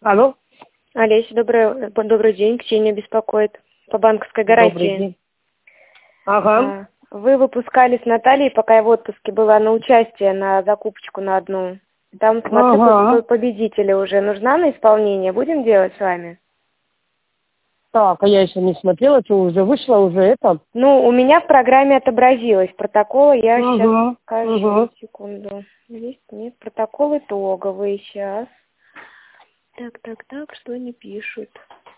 Алло. Олеся, добрый день. Ксения беспокоит по банковской Добрый гарантии. день. Ага. Вы выпускали с Натальей, пока я в отпуске была, на участие, на закупочку на одну. Там, смотрю, победителя уже. Нужна на исполнение? Будем делать с вами? Так, а я еще не смотрела, что уже вышло, уже это. Ну, у меня в программе отобразилось протокол. Я сейчас скажу, секунду. Есть, нет, протокол итоговый сейчас. Так, что они пишут?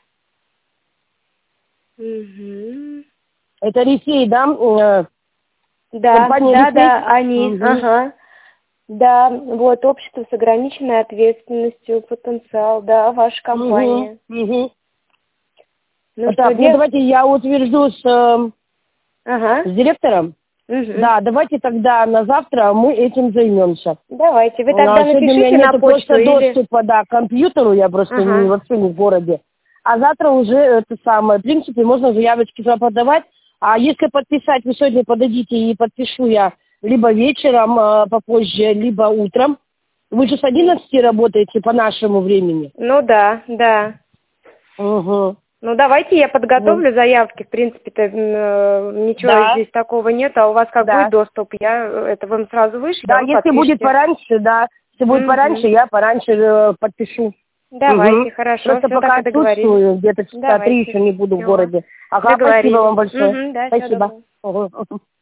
Угу. Это Рифей, да? Да, Рифей? они, ага. Да, вот, общество с ограниченной ответственностью, потенциал, да, ваша компания. Ну, так, давайте я утвержу с директором. Да, давайте тогда на завтра мы этим займемся. Давайте, вы тогда сегодня напишите у меня на нет почту просто доступа, да, к компьютеру, я просто вообще не в городе. А завтра уже это самое, в принципе, можно заявочки туда подавать. А если подписать, вы сегодня подадите и подпишу я либо вечером попозже, либо утром. Вы же с 11 работаете по нашему времени. Ну да. Ну, давайте я подготовлю заявки. В принципе-то ничего здесь такого нет, а у вас как будет доступ? Это вам сразу вышлю? Да, если будет пораньше, если будет пораньше, я пораньше подпишу. Давайте, хорошо, просто все пока так и договорились. отсутствую, где-то часа 3 еще не буду в городе. Ага, спасибо вам большое. Да, спасибо.